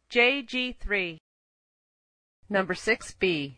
JG3. Number 6B.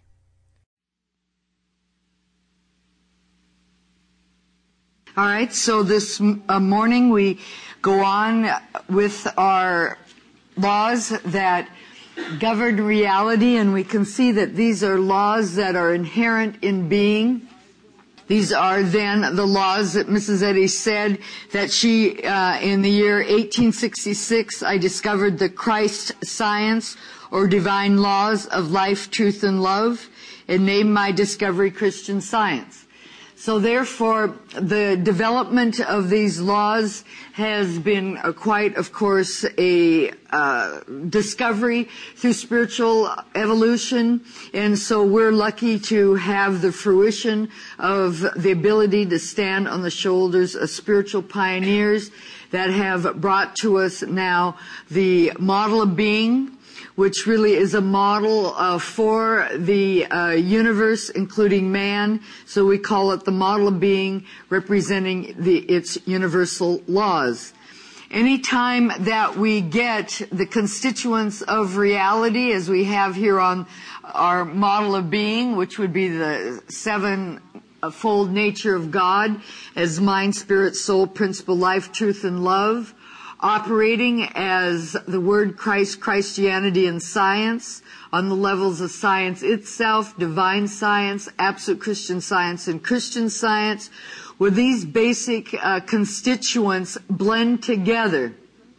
All right, so this morning we go on with our laws that govern reality, and we can see that these are laws that are inherent in being. These are then the laws that Mrs. Eddy said that she, in the year 1866, I discovered the Christ science, or divine laws of life, truth, and love, and named my discovery Christian Science. So therefore, the development of these laws has been quite, of course, a discovery through spiritual evolution. And so we're lucky to have the fruition of the ability to stand on the shoulders of spiritual pioneers that have brought to us now the model of being, which really is a model for the universe, including man. So we call it the model of being, representing its universal laws. Anytime that we get the constituents of reality, as we have here on our model of being, which would be the sevenfold nature of God, as mind, spirit, soul, principle, life, truth, and love, operating as the word Christ, Christianity, and science on the levels of science itself, divine science, absolute Christian Science, and Christian Science, where these basic constituents blend together.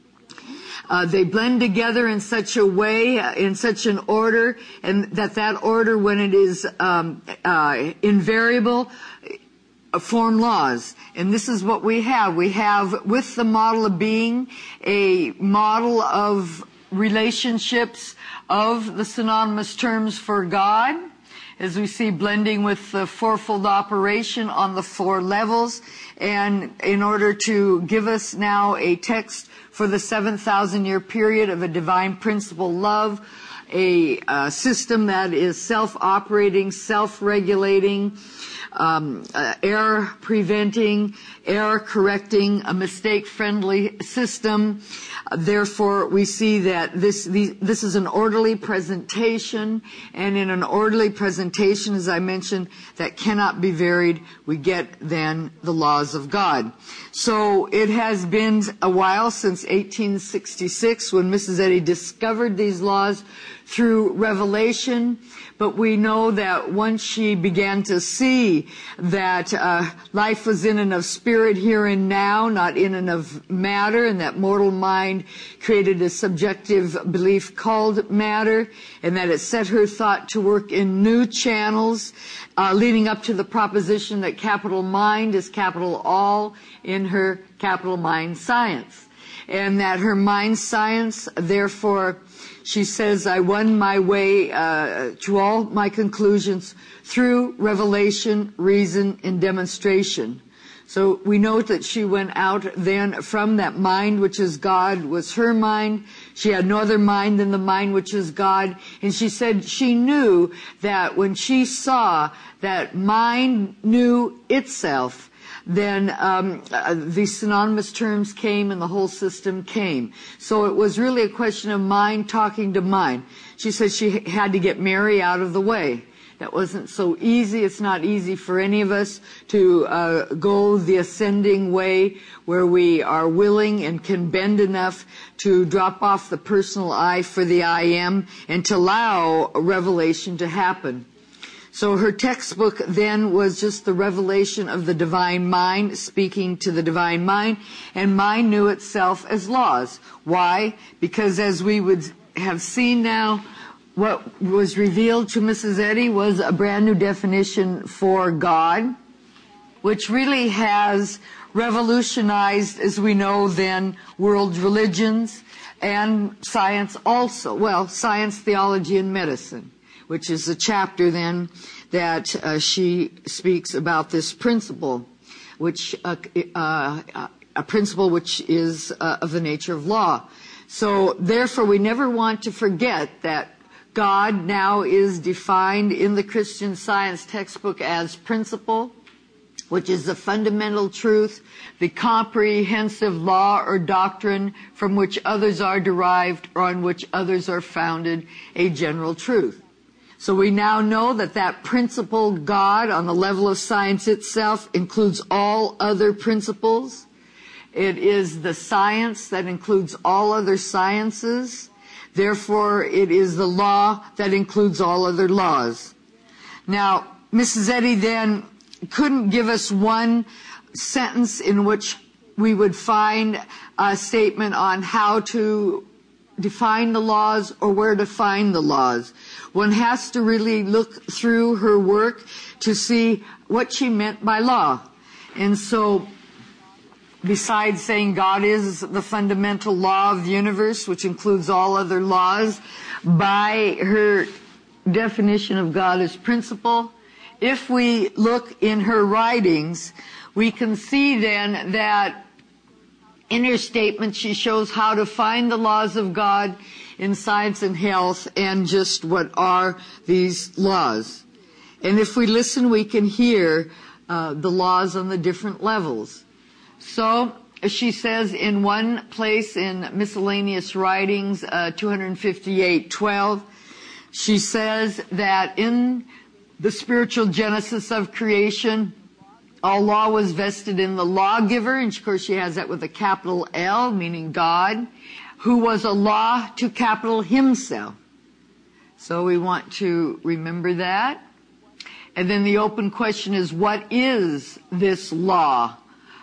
They blend together in such a way, in such an order, and that order, when it is invariable, form laws. And this is what we have. We have, with the model of being, a model of relationships of the synonymous terms for God, as we see blending with the fourfold operation on the four levels, and in order to give us now a text for the 7,000-year period of a divine principle love, a system that is self-operating, self-regulating, error-preventing, error-correcting, a mistake-friendly system. Therefore, we see that this is an orderly presentation, and in an orderly presentation, as I mentioned, that cannot be varied, we get then the laws of God. So it has been a while since 1866 when Mrs. Eddy discovered these laws through revelation, but we know that once she began to see that life was in and of spirit here and now, not in and of matter, and that mortal mind created a subjective belief called matter, and that it set her thought to work in new channels, leading up to the proposition that capital mind is capital all in her capital mind science. And that her mind science, therefore, she says, I won my way to all my conclusions through revelation, reason, and demonstration. So we note that she went out then from that mind which is God was her mind. She had no other mind than the mind which is God. And she said she knew that when she saw that mind knew itself, then the synonymous terms came and the whole system came. So it was really a question of mind talking to mind. She said she had to get Mary out of the way. That wasn't so easy. It's not easy for any of us to go the ascending way where we are willing and can bend enough to drop off the personal I for the I am and to allow revelation to happen. So her textbook then was just the revelation of the divine mind, speaking to the divine mind, and mind knew itself as laws. Why? Because as we would have seen now, what was revealed to Mrs. Eddy was a brand new definition for God, which really has revolutionized, as we know then, world religions and science also. Well, science, theology, and medicine, which is a chapter then that she speaks about this principle, which a principle which is of the nature of law. So therefore, we never want to forget that God now is defined in the Christian Science textbook as principle, which is the fundamental truth, the comprehensive law or doctrine from which others are derived or on which others are founded, a general truth. So we now know that that principle, God, on the level of science itself, includes all other principles. It is the science that includes all other sciences. Therefore, it is the law that includes all other laws. Now, Mrs. Eddy then couldn't give us one sentence in which we would find a statement on how to define the laws or where to find the laws. One has to really look through her work to see what she meant by law. And so, besides saying God is the fundamental law of the universe, which includes all other laws, by her definition of God as principle, if we look in her writings, we can see then that in her statement she shows how to find the laws of God in science and health and just what are these laws. And if we listen, we can hear the laws on the different levels. So she says in one place in Miscellaneous Writings, 258:12, she says that in the spiritual genesis of creation, all law was vested in the lawgiver, and of course she has that with a capital L, meaning God, who was a law to capital himself. So we want to remember that. And then the open question is, what is this law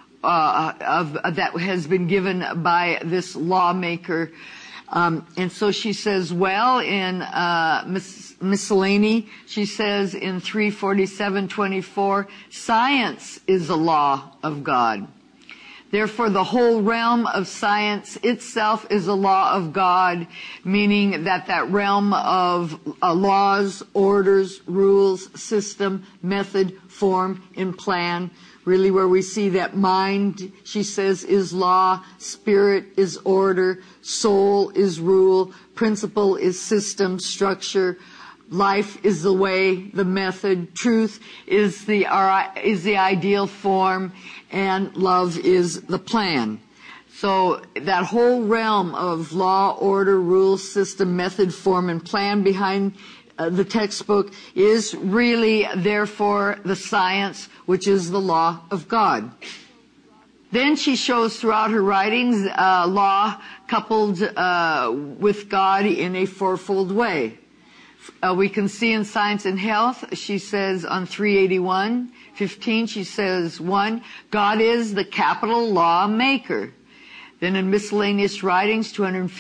that has been given by this lawmaker? And so she says, well, in Miscellany, she says in 347:24, science is a law of God. Therefore, the whole realm of science itself is a law of God, meaning that that realm of laws, orders, rules, system, method, form, and plan, really where we see that mind, she says, is law, spirit is order, soul is rule, principle is system, structure, life is the way, the method, truth is the ideal form, and love is the plan. So that whole realm of law, order, rule, system, method, form, and plan behind the textbook is really, therefore, the science, which is the law of God. Then she shows throughout her writings law coupled with God in a fourfold way. We can see in Science and Health, she says on 381:15, she says, 1, God is the capital law maker. Then in Miscellaneous Writings,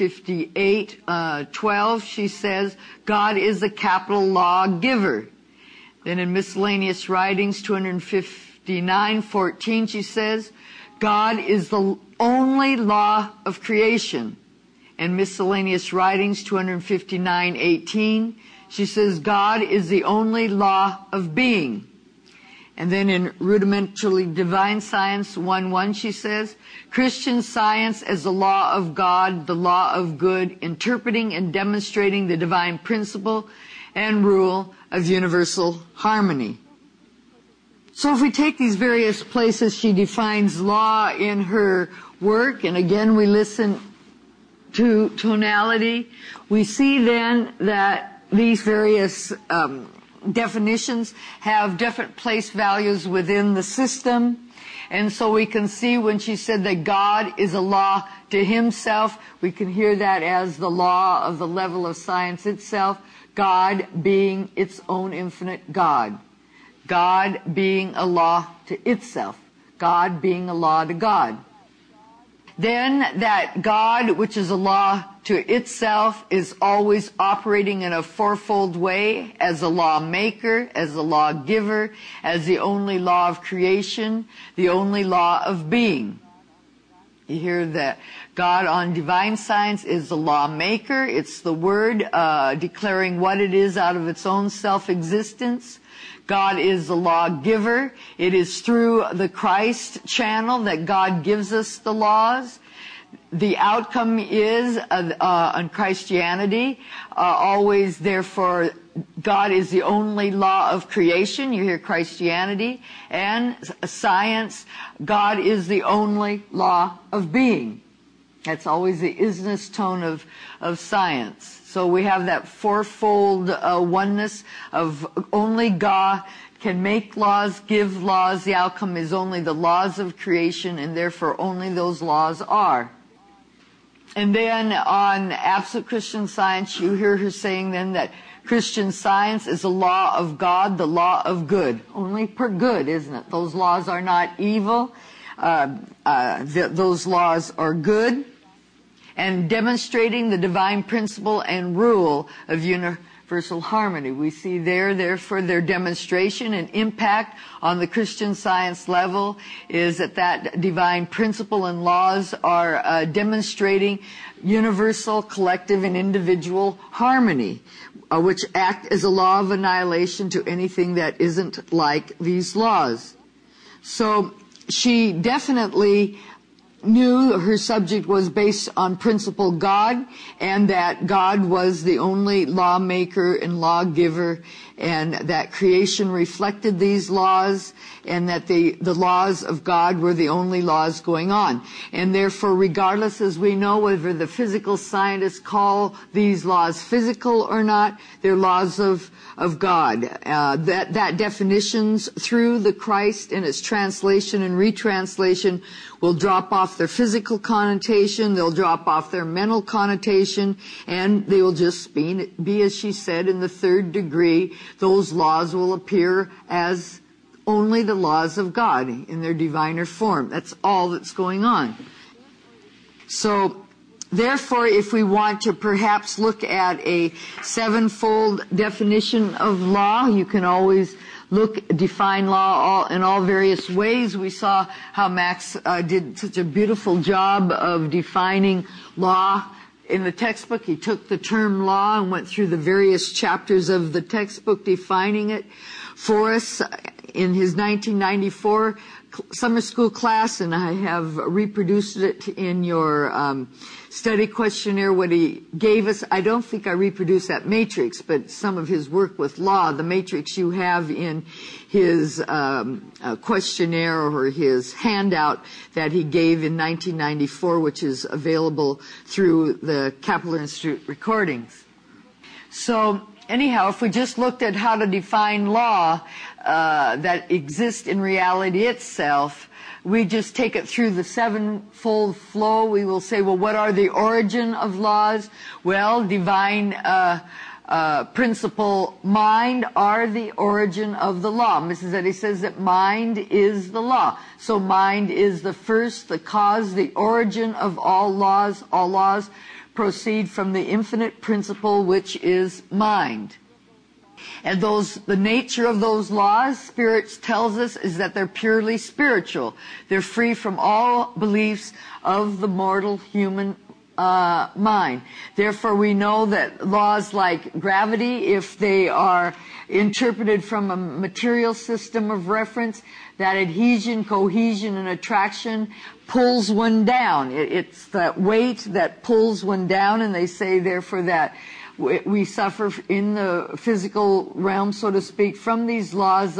258:12, she says, God is the capital law giver. Then in Miscellaneous Writings, 259:14, she says, God is the only law of creation. In Miscellaneous Writings, 259:18, she says, God is the only law of being. And then in Rudimentary Divine Science 1:1, she says, Christian science as the law of God, the law of good, interpreting and demonstrating the divine principle and rule of universal harmony. So if we take these various places she defines law in her work, and again we listen to tonality, we see then that these various definitions have different place values within the system. And so we can see when she said that God is a law to himself, we can hear that as the law of the level of science itself, God being its own infinite God. God being a law to itself. God being a law to God. Then that God, which is a law to itself, is always operating in a fourfold way as a lawmaker, as a lawgiver, as the only law of creation, the only law of being. You hear that God on divine science is the lawmaker. It's the word declaring what it is out of its own self-existence. God is the lawgiver. It is through the Christ channel that God gives us the laws. the outcome is on Christianity, always, therefore, God is the only law of creation. You hear Christianity. And science, God is the only law of being. That's always the isness tone of science. So we have that fourfold oneness of only God can make laws, give laws. The outcome is only the laws of creation, and therefore only those laws are. And then on Absolute Christian Science, you hear her saying then that Christian Science is the law of God, the law of good. Only per good, isn't it? Those laws are not evil. Those laws are good. And demonstrating the divine principle and rule of universal harmony. We see therefore, their demonstration and impact on the Christian Science level is that divine principle and laws are demonstrating universal, collective, and individual harmony, which act as a law of annihilation to anything that isn't like these laws. So she definitely knew her subject was based on principle God, and that God was the only lawmaker and lawgiver, and that creation reflected these laws, and that the laws of God were the only laws going on. And therefore, regardless, as we know, whether the physical scientists call these laws physical or not, they're laws of God. That definitions through the Christ and its translation and retranslation will drop off their physical connotation, they'll drop off their mental connotation, and they will just be, as she said, in the third degree. Those laws will appear as only the laws of God in their diviner form. That's all that's going on. So, therefore, if we want to perhaps look at a sevenfold definition of law, you can always define law in all various ways. We saw how Max did such a beautiful job of defining law in the textbook. He took the term law and went through the various chapters of the textbook defining it for us in his 1994 summer school class, and I have reproduced it in your study questionnaire, what he gave us. I don't think I reproduced that matrix, but some of his work with law, the matrix you have in his questionnaire or his handout that he gave in 1994, which is available through the Kapler Institute recordings. So, anyhow, if we just looked at how to define law that exists in reality itself, we just take it through the sevenfold flow. We will say, well, what are the origin of laws? Well, divine principle, mind, are the origin of the law. Mrs. Eddy says that mind is the law. So mind is the first, the cause, the origin of all laws. All laws proceed from the infinite principle, which is mind. And the nature of those laws, Spirit tells us, is that they're purely spiritual. They're free from all beliefs of the mortal human mind. Therefore, we know that laws like gravity, if they are interpreted from a material system of reference, that adhesion, cohesion, and attraction pulls one down. It's that weight that pulls one down, and they say, therefore, that we suffer in the physical realm, so to speak, from these laws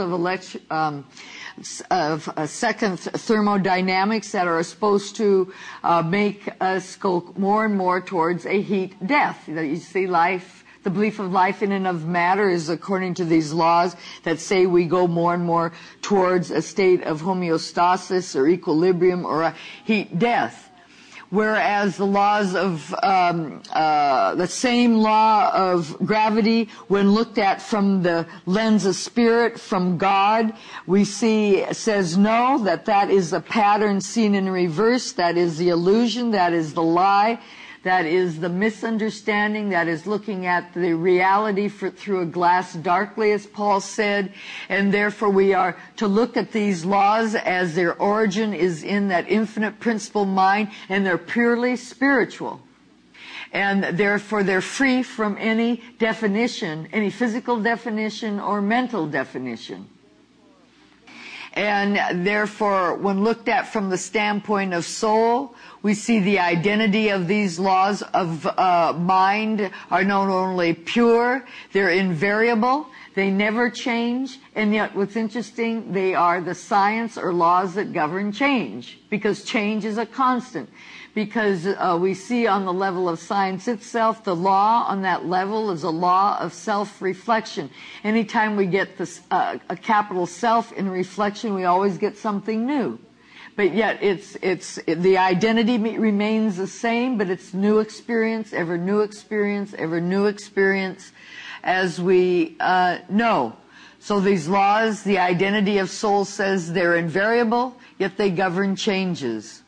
of second thermodynamics that are supposed to make us go more and more towards a heat death. You see, life, the belief of life in and of matter is according to these laws that say we go more and more towards a state of homeostasis or equilibrium or a heat death. Whereas the laws of the same law of gravity, when looked at from the lens of spirit, from God, we see says no, that is the pattern seen in reverse, that is the illusion, that is the lie, that is the misunderstanding, that is looking at the reality through a glass darkly, as Paul said, and therefore we are to look at these laws as their origin is in that infinite principle mind, and they're purely spiritual. And therefore they're free from any definition, any physical definition or mental definition. And therefore, when looked at from the standpoint of soul, We see the identity of these laws of mind are not only pure, they're invariable, they never change, and yet what's interesting, they are the science or laws that govern change, because change is a constant. Because we see on the level of science itself, the law on that level is a law of self-reflection. Anytime we get this, a capital self in reflection, we always get something new. But yet the identity remains the same, but it's new experience, ever new experience, ever new experience, as we know. So these laws, the identity of soul says they're invariable, yet they govern changes.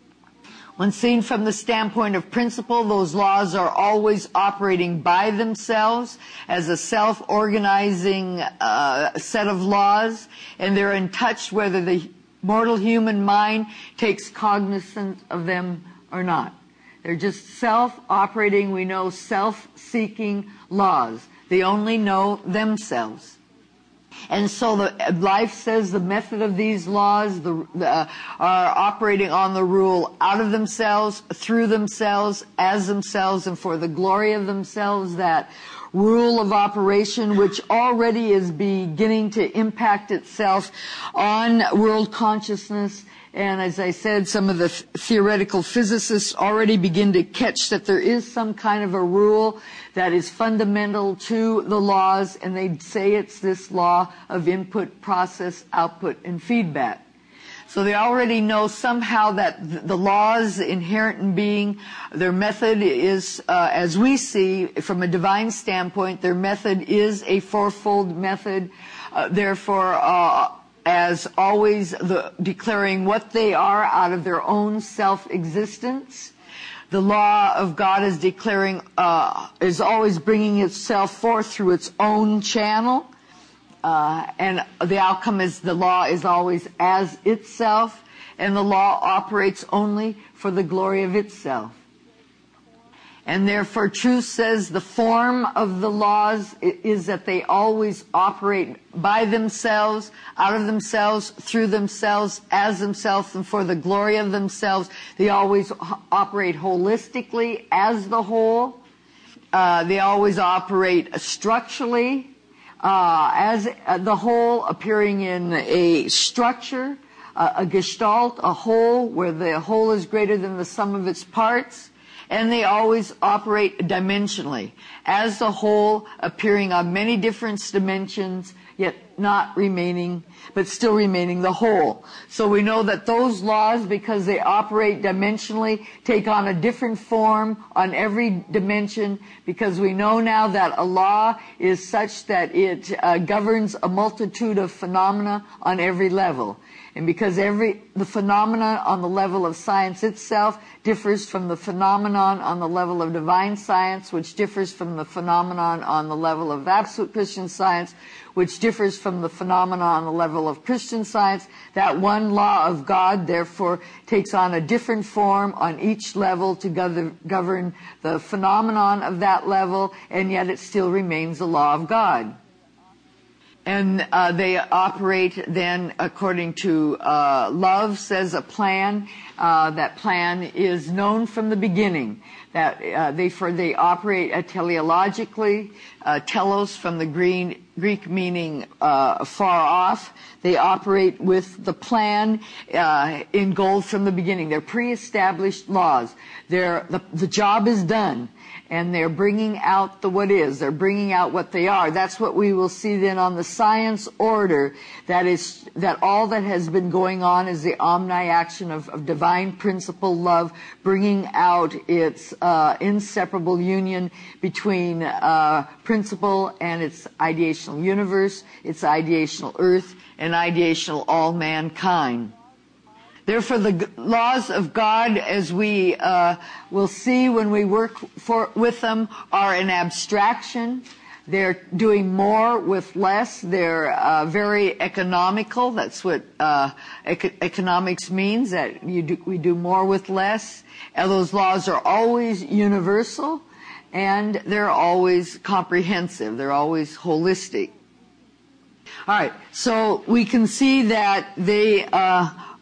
When seen from the standpoint of principle, those laws are always operating by themselves as a self-organizing set of laws, and they're in touch whether the mortal human mind takes cognizance of them or not. They're just self-operating, we know, self-seeking laws. They only know themselves. And so life says the method of these laws are operating on the rule out of themselves, through themselves, as themselves, and for the glory of themselves. That rule of operation, which already is beginning to impact itself on world consciousness. And as I said, some of the theoretical physicists already begin to catch that there is some kind of a rule that is fundamental to the laws, and they say it's this law of input, process, output, and feedback. So they already know somehow that the laws inherent in being, their method is, as we see from a divine standpoint, their method is a fourfold method. Therefore, as always, declaring what they are out of their own self-existence. The law of God is declaring, is always bringing itself forth through its own channel. And the outcome is the law is always as itself, and the law operates only for the glory of itself. And therefore truth says the form of the laws is that they always operate by themselves, out of themselves, through themselves, as themselves, and for the glory of themselves. They always operate holistically as the whole. They always operate structurally as the whole, appearing in a structure, a gestalt, a whole, where the whole is greater than the sum of its parts. And they always operate dimensionally, as the whole, appearing on many different dimensions, yet not remaining, but still remaining the whole. So we know that those laws, because they operate dimensionally, take on a different form on every dimension, because we know now that a law is such that it governs a multitude of phenomena on every level. And because the phenomena on the level of science itself differs from the phenomenon on the level of divine science, which differs from the phenomenon on the level of absolute Christian science, which differs from the phenomenon on the level of Christian science, that one law of God therefore takes on a different form on each level to govern the phenomenon of that level, and yet it still remains the law of God. And they operate then according to love says a plan. That plan is known from the beginning. That they operate teleologically. Telos from the Greek meaning far off. They operate with the plan in gold from the beginning. They're pre-established laws. The job is done. And they're bringing out the what is. They're bringing out what they are. That's what we will see then on the science order. That all that has been going on is the omni-action of divine principle love, bringing out its inseparable union between principle and its ideational universe, its ideational earth, and ideational all mankind. Therefore, the laws of God, as we will see when we work with them, are an abstraction. They're doing more with less. They're very economical. That's what economics means, that we do more with less. And those laws are always universal, and they're always comprehensive. They're always holistic. All right, so we can see that they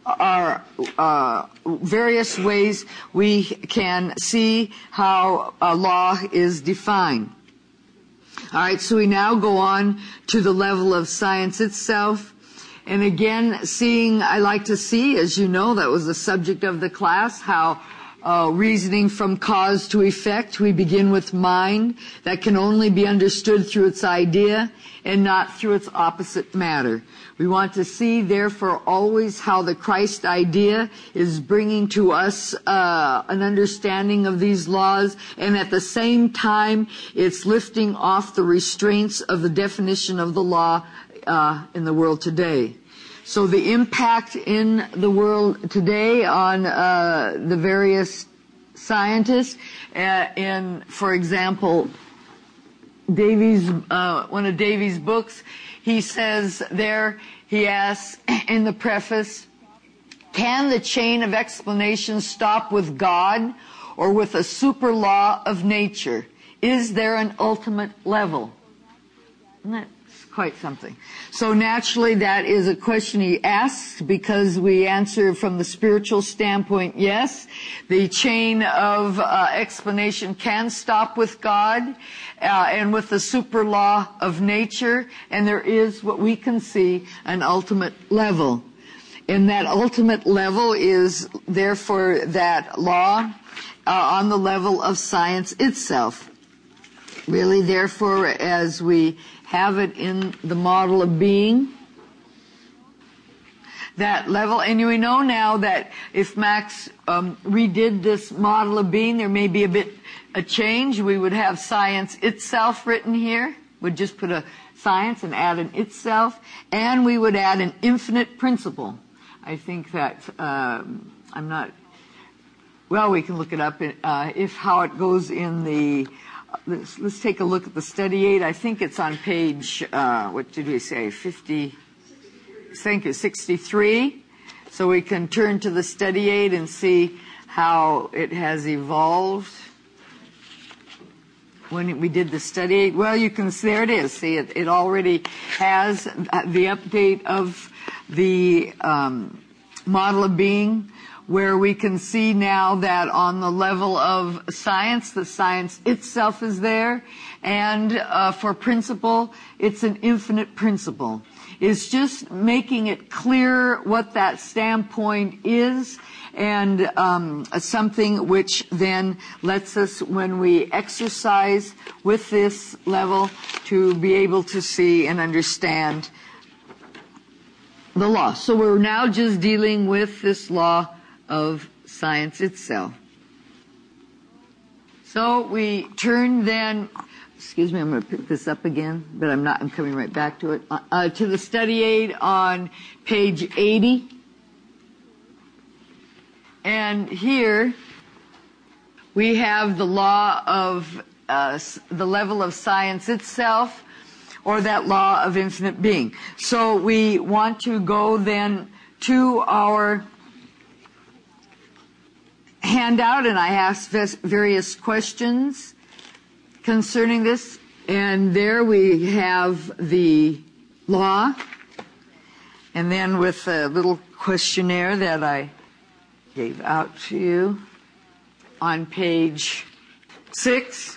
are various ways we can see how a law is defined. All right, so we now go on to the level of science itself. And again, I like to see, as you know, that was the subject of the class, how reasoning from cause to effect, we begin with mind. That can only be understood through its idea and not through its opposite matter. We want to see, therefore, always how the Christ idea is bringing to us an understanding of these laws, and at the same time, it's lifting off the restraints of the definition of the law in the world today. So the impact in the world today on the various scientists, for example, one of Davies' books, he says there, he asks in the preface, can the chain of explanation stop with God or with a super law of nature? Is there an ultimate level? Isn't that quite something? So naturally that is a question he asks, because we answer from the spiritual standpoint, yes, the chain of explanation can stop with God and with the super law of nature, and there is what we can see an ultimate level. And that ultimate level is therefore that law on the level of science itself. Really, therefore, as we have it in the model of being, that level, and we know now that if Max redid this model of being, there may be a change. We would have science itself written here. We'd just put a science and add an itself, and we would add an infinite principle. I think that we can look it up how it goes in the. Let's take a look at the study aid. I think it's on page, what did we say, 50, thank you, 63. So we can turn to the study aid and see how it has evolved. When we did the study aid, well, you can see, there it is. See, it already has the update of the model of being, where we can see now that on the level of science, the science itself is there, and for principle, it's an infinite principle. It's just making it clear what that standpoint is, and something which then lets us, when we exercise with this level, to be able to see and understand the law. So we're now just dealing with this law of science itself. So we turn then, excuse me, I'm going to pick this up again, but I'm coming right back to it, to the study aid on page 80. And here we have the law of the level of science itself, or that law of infinite being. So we want to go then to our handout, and I asked various questions concerning this, and there we have the law, and then with a little questionnaire that I gave out to you on page 6.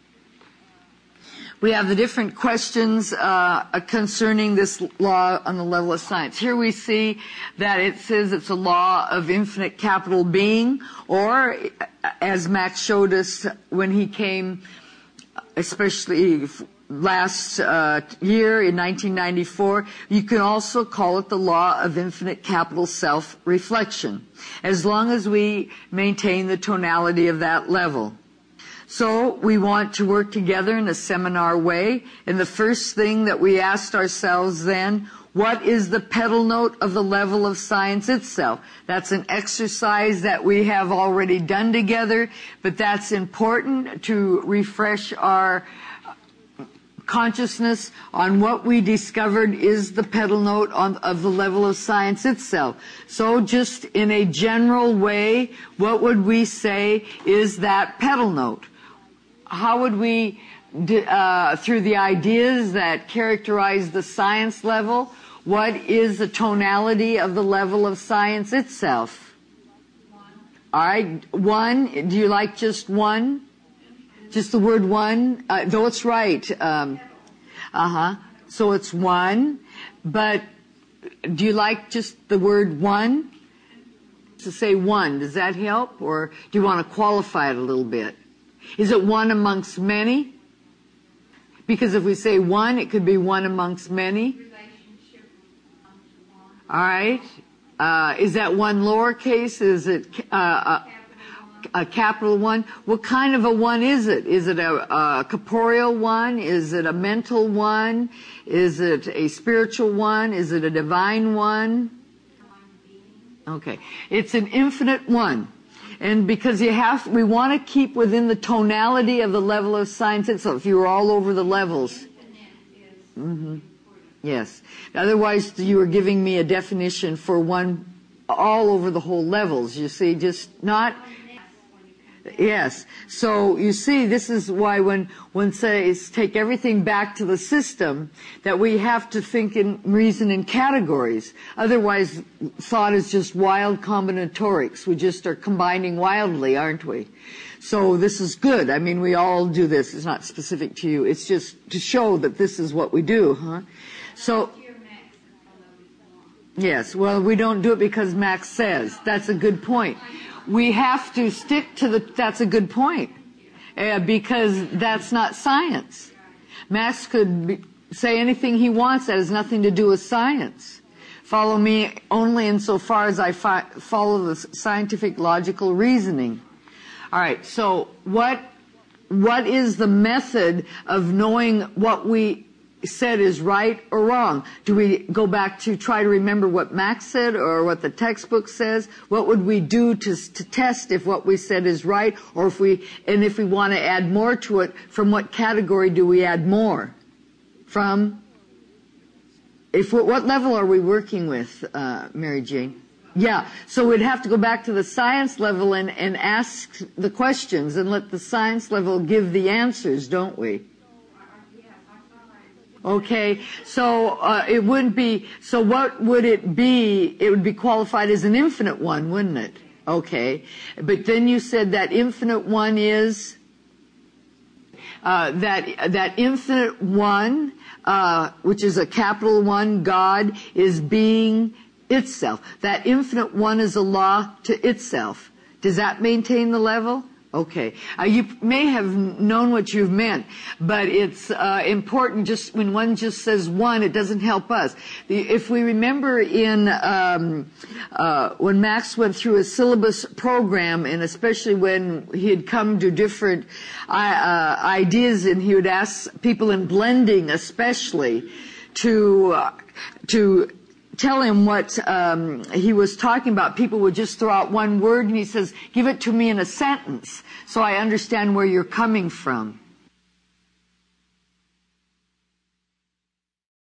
We have the different questions concerning this law on the level of science. Here we see that it says it's a law of infinite capital being, or as Max showed us when he came, especially last year in 1994, you can also call it the law of infinite capital self-reflection, as long as we maintain the tonality of that level. So we want to work together in a seminar way, and the first thing that we asked ourselves then, what is the pedal note of the level of science itself? That's an exercise that we have already done together, but that's important to refresh our consciousness on what we discovered is the pedal note of the level of science itself. So just in a general way, what would we say is that pedal note? How would we, through the ideas that characterize the science level, What is the tonality of the level of science itself? All right, one. Do you like just one? Just the word one? Though it's right. So it's one. But do you like just the word one? To say one, does that help? Or do you want to qualify it a little bit? Is it one amongst many? Because if we say one, it could be one amongst many. All right. Is that one lowercase? Is it a capital one? What kind of a one is it? Is it a corporeal one? Is it a mental one? Is it a spiritual one? Is it a divine one? Okay. It's an infinite one. And because we want to keep within the tonality of the level of science itself. If you were all over the levels. Mm-hmm. Yes. Otherwise, you were giving me a definition for one all over the whole levels. You see, just not. Yes. So you see, this is why when one says take everything back to the system, that we have to think and reason in categories. Otherwise, thought is just wild combinatorics. We just are combining wildly, aren't we? So this is good. I mean, we all do this. It's not specific to you. It's just to show that this is what we do, huh? So, yes. Well, we don't do it because Max says. That's a good point. We have to stick to that's a good point, because that's not science. Max could say anything he wants that has nothing to do with science. Follow me only insofar as I follow the scientific logical reasoning. All right, so what is the method of knowing what we said is right or wrong? Do we go back to try to remember what Max said or what the textbook says? What would we do to test if what we said is right, or if we want to add more to it, from what category do we add more? From? What level are we working with, Mary Jane? Yeah, so we'd have to go back to the science level and ask the questions and let the science level give the answers, don't we? Okay, so it wouldn't be, so what would it be? It would be qualified as an infinite one, wouldn't it? Okay, but then you said that infinite one is, that infinite one, which is a capital one, God, is being itself. That infinite one is a law to itself. Does that maintain the level? Okay. You may have known what you've meant, but it's important. Just when one just says one, it doesn't help us. If we remember in when Max went through a syllabus program, and especially when he had come to different ideas, and he would ask people in blending, especially, to tell him what he was talking about. People would just throw out one word, and he says, give it to me in a sentence so I understand where you're coming from.